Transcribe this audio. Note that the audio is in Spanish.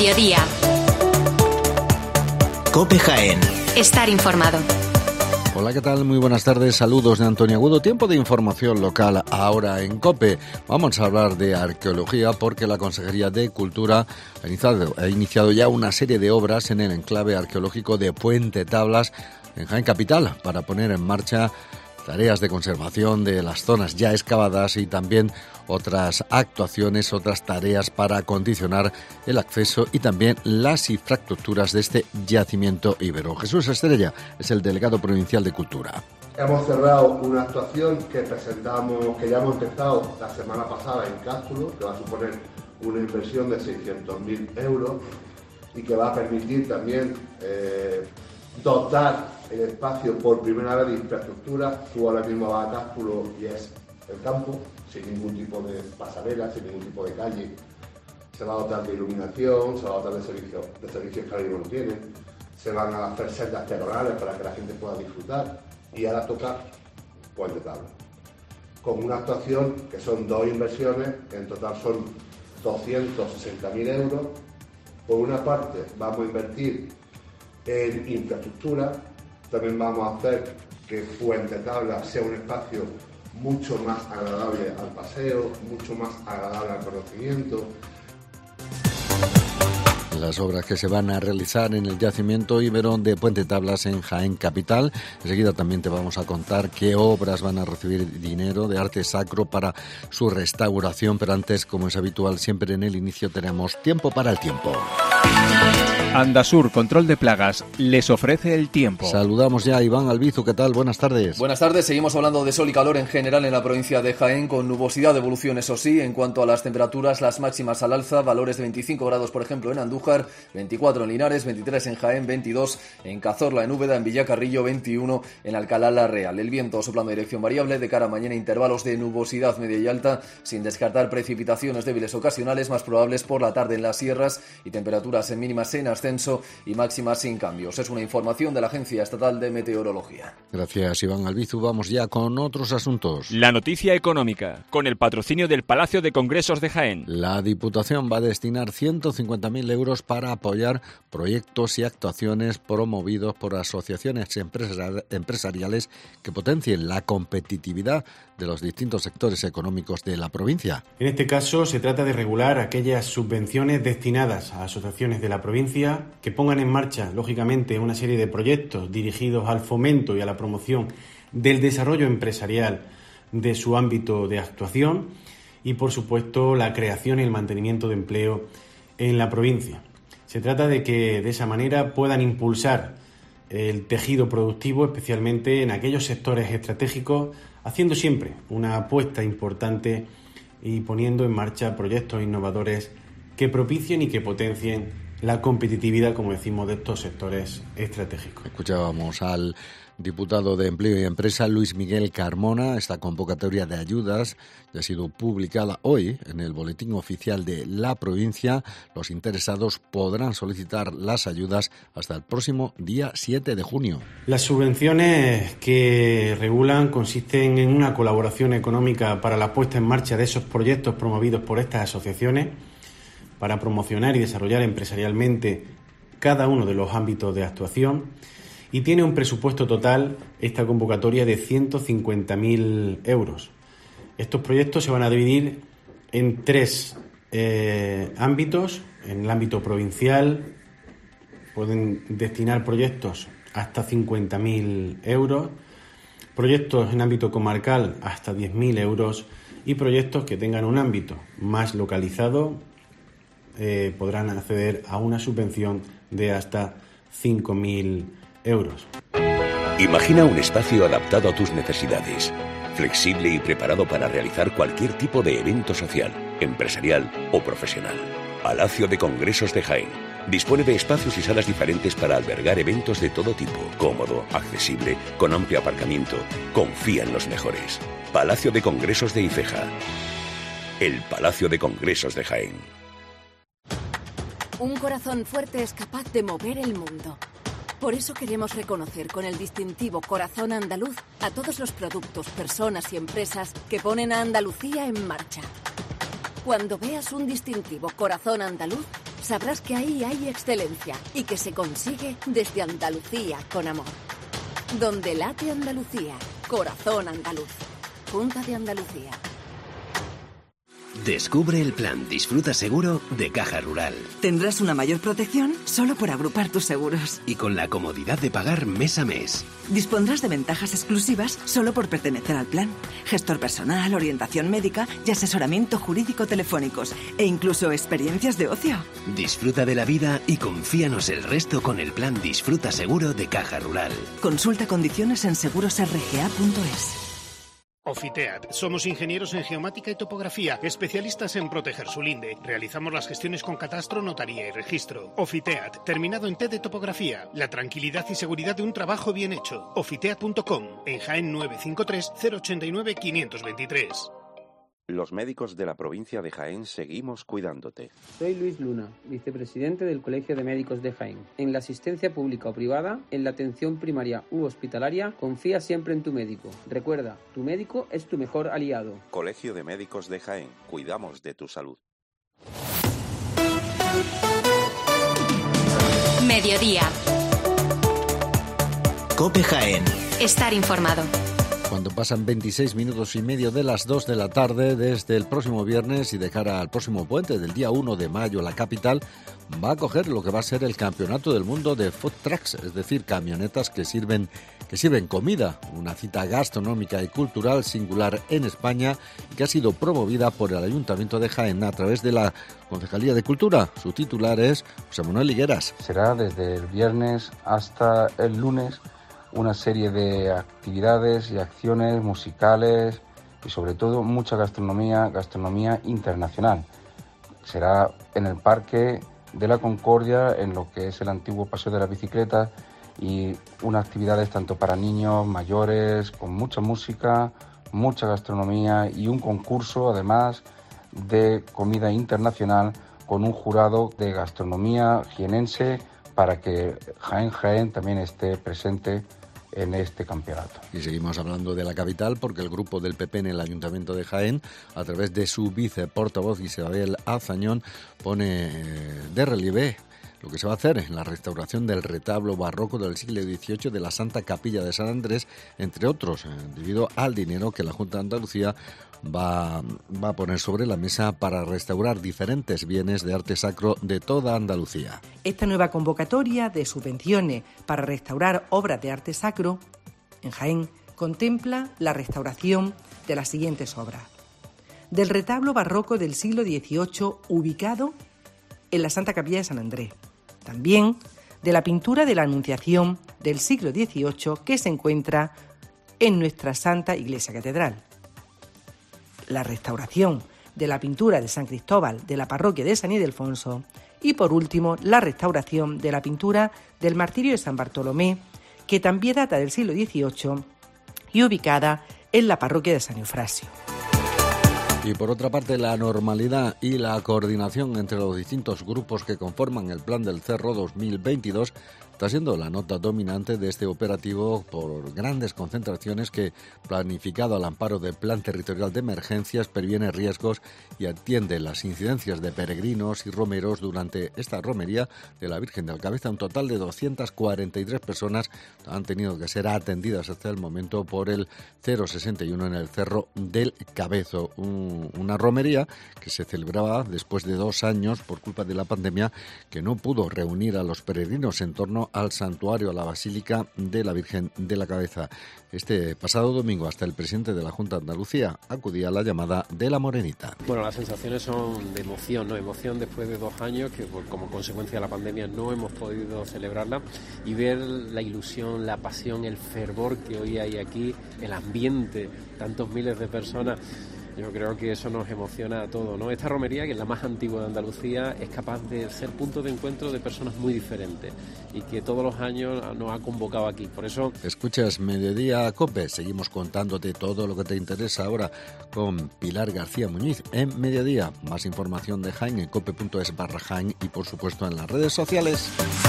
mediodía. COPE Jaén. Estar informado. Hola, ¿qué tal? Muy buenas tardes. Saludos de Antonio Agudo. Tiempo de información local ahora en COPE. Vamos a hablar de arqueología porque la Consejería de Cultura ha iniciado ya una serie de obras en el enclave arqueológico de Puente Tablas en Jaén Capital para poner en marcha tareas de conservación de las zonas ya excavadas y también otras actuaciones, otras tareas para acondicionar el acceso y también las infraestructuras de este yacimiento íbero. Jesús Estrella es el delegado provincial de Cultura. Hemos cerrado una actuación que ya hemos empezado la semana pasada en Cástulo, que va a suponer una inversión de 600.000 euros y que va a permitir también dotar el espacio por primera vez de infraestructura. Tú ahora mismo vas a Cástulo y es el campo, sin ningún tipo de pasarela, sin ningún tipo de calle. Se va a dotar de iluminación, se va a dotar de servicios que ahora mismo no tienen. Se van a hacer sendas peatonales para que la gente pueda disfrutar. Y ahora toca Puente Tablas, con una actuación que son dos inversiones, en total son 260.000 euros. Por una parte vamos a invertir en infraestructura, también vamos a hacer que Puente Tablas sea un espacio mucho más agradable al paseo, mucho más agradable al conocimiento. Las obras que se van a realizar en el yacimiento íbero de Puente Tablas en Jaén Capital. Enseguida también te vamos a contar qué obras van a recibir dinero de arte sacro para su restauración, pero antes, como es habitual, siempre en el inicio tenemos tiempo para el tiempo. Andasur Control de Plagas les ofrece el tiempo. Saludamos ya a Iván Albizu. ¿Qué tal? Buenas tardes. Buenas tardes. Seguimos hablando de sol y calor en general en la provincia de Jaén, con nubosidad de evolución, eso sí. En cuanto a las temperaturas, las máximas al alza, valores de 25 grados, por ejemplo, en Andújar, 24 en Linares, 23 en Jaén, 22 en Cazorla, en Úbeda, en Villacarrillo, 21 en Alcalá la Real. El viento soplando en dirección variable, de cara a mañana intervalos de nubosidad media y alta, sin descartar precipitaciones débiles ocasionales, más probables por la tarde en las sierras, y temperaturas en mínimas en ascenso y máximas sin cambios. Es una información de la Agencia Estatal de Meteorología. Gracias, Iván Albizu. Vamos ya con otros asuntos. La noticia económica, con el patrocinio del Palacio de Congresos de Jaén. La Diputación va a destinar 150.000 euros para apoyar proyectos y actuaciones promovidos por asociaciones empresariales que potencien la competitividad de los distintos sectores económicos de la provincia. En este caso se trata de regular aquellas subvenciones destinadas a asociaciones de la provincia que pongan en marcha, lógicamente, una serie de proyectos dirigidos al fomento y a la promoción del desarrollo empresarial de su ámbito de actuación y, por supuesto, la creación y el mantenimiento de empleo en la provincia. Se trata de que de esa manera puedan impulsar el tejido productivo, especialmente en aquellos sectores estratégicos, haciendo siempre una apuesta importante y poniendo en marcha proyectos innovadores que propicien y que potencien la competitividad, como decimos, de estos sectores estratégicos. Escuchábamos al diputado de Empleo y Empresa, Luis Miguel Carmona. Esta convocatoria de ayudas ya ha sido publicada hoy en el Boletín Oficial de la provincia. Los interesados podrán solicitar las ayudas hasta el próximo día 7 de junio. Las subvenciones que regulan consisten en una colaboración económica para la puesta en marcha de esos proyectos promovidos por estas asociaciones para promocionar y desarrollar empresarialmente cada uno de los ámbitos de actuación, y tiene un presupuesto total, esta convocatoria, de 150.000 euros. Estos proyectos se van a dividir en tres ámbitos. En el ámbito provincial pueden destinar proyectos hasta 50.000 euros, proyectos en ámbito comarcal hasta 10.000 euros y proyectos que tengan un ámbito más localizado podrán acceder a una subvención de hasta 5.000 euros. Imagina un espacio adaptado a tus necesidades, flexible y preparado para realizar cualquier tipo de evento social, empresarial o profesional. Palacio de Congresos de Jaén dispone de espacios y salas diferentes para albergar eventos de todo tipo, cómodo, accesible, con amplio aparcamiento. Confía en los mejores. Palacio de Congresos de Ifeja. El Palacio de Congresos de Jaén. Un corazón fuerte es capaz de mover el mundo. Por eso queremos reconocer con el distintivo Corazón Andaluz a todos los productos, personas y empresas que ponen a Andalucía en marcha. Cuando veas un distintivo Corazón Andaluz, sabrás que ahí hay excelencia y que se consigue desde Andalucía con amor. Donde late Andalucía, corazón andaluz. Junta de Andalucía. Descubre el plan Disfruta Seguro de Caja Rural. Tendrás una mayor protección solo por agrupar tus seguros. Y con la comodidad de pagar mes a mes. Dispondrás de ventajas exclusivas solo por pertenecer al plan. Gestor personal, orientación médica y asesoramiento jurídico telefónicos. E incluso experiencias de ocio. Disfruta de la vida y confíanos el resto con el plan Disfruta Seguro de Caja Rural. Consulta condiciones en segurosrga.es. Ofiteat. Somos ingenieros en geomática y topografía, especialistas en proteger su linde. Realizamos las gestiones con catastro, notaría y registro. Ofiteat, terminado en T de topografía. La tranquilidad y seguridad de un trabajo bien hecho. Ofiteat.com, en Jaén 953 089 523. Los médicos de la provincia de Jaén seguimos cuidándote. Soy Luis Luna, vicepresidente del Colegio de Médicos de Jaén. En la asistencia pública o privada, en la atención primaria u hospitalaria, confía siempre en tu médico. Recuerda, tu médico es tu mejor aliado. Colegio de Médicos de Jaén, cuidamos de tu salud. Mediodía. COPE Jaén. Estar informado. Cuando pasan 26 minutos y medio de las 2 de la tarde, desde el próximo viernes y de cara al próximo puente del día 1 de mayo, la capital va a acoger lo que va a ser el Campeonato del Mundo de Food Trucks, es decir, camionetas que sirven comida, una cita gastronómica y cultural singular en España y que ha sido promovida por el Ayuntamiento de Jaén a través de la Concejalía de Cultura. Su titular es José Manuel Higueras. Será desde el viernes hasta el lunes una serie de actividades y acciones musicales y sobre todo mucha gastronomía internacional. Será en el Parque de la Concordia, en lo que es el antiguo Paseo de la Bicicleta, y unas actividades tanto para niños, mayores, con mucha música, mucha gastronomía y un concurso además de comida internacional con un jurado de gastronomía jienense para que Jaén también esté presente en este campeonato. Y seguimos hablando de la capital porque el grupo del PP en el Ayuntamiento de Jaén, a través de su viceportavoz Isabel Azañón, pone de relieve lo que se va a hacer en la restauración del retablo barroco del siglo XVIII de la Santa Capilla de San Andrés, entre otros, debido al dinero que la Junta de Andalucía va a poner sobre la mesa para restaurar diferentes bienes de arte sacro de toda Andalucía. Esta nueva convocatoria de subvenciones para restaurar obras de arte sacro en Jaén contempla la restauración de las siguientes obras: del retablo barroco del siglo XVIII ubicado en la Santa Capilla de San Andrés, también de la pintura de la Anunciación del siglo XVIII que se encuentra en nuestra Santa Iglesia Catedral, la restauración de la pintura de San Cristóbal de la parroquia de San Ildefonso y, por último, la restauración de la pintura del Martirio de San Bartolomé, que también data del siglo XVIII y ubicada en la parroquia de San Eufrasio. Y por otra parte, la normalidad y la coordinación entre los distintos grupos que conforman el Plan del Cerro 2022 está siendo la nota dominante de este operativo por grandes concentraciones que, planificado al amparo del Plan Territorial de Emergencias, previene riesgos y atiende las incidencias de peregrinos y romeros durante esta romería de la Virgen del Cabeza. Un total de 243 personas han tenido que ser atendidas hasta el momento por el 061 en el Cerro del Cabezo. Una romería que se celebraba después de 2 años por culpa de la pandemia, que no pudo reunir a los peregrinos en torno al santuario, a la Basílica de la Virgen de la Cabeza. Este pasado domingo hasta el presidente de la Junta de Andalucía acudía a la llamada de la Morenita. Bueno, las sensaciones son de emoción, ¿no? Emoción después de 2 años que como consecuencia de la pandemia no hemos podido celebrarla, y ver la ilusión, la pasión, el fervor que hoy hay aquí, el ambiente, tantos miles de personas. Yo creo que eso nos emociona a todos, ¿no? Esta romería, que es la más antigua de Andalucía, es capaz de ser punto de encuentro de personas muy diferentes y que todos los años nos ha convocado aquí. Por eso... Escuchas Mediodía COPE. Seguimos contándote todo lo que te interesa ahora con Pilar García Muñiz en Mediodía. Más información de Jaén en cope.es/Jaén y, por supuesto, en las redes sociales.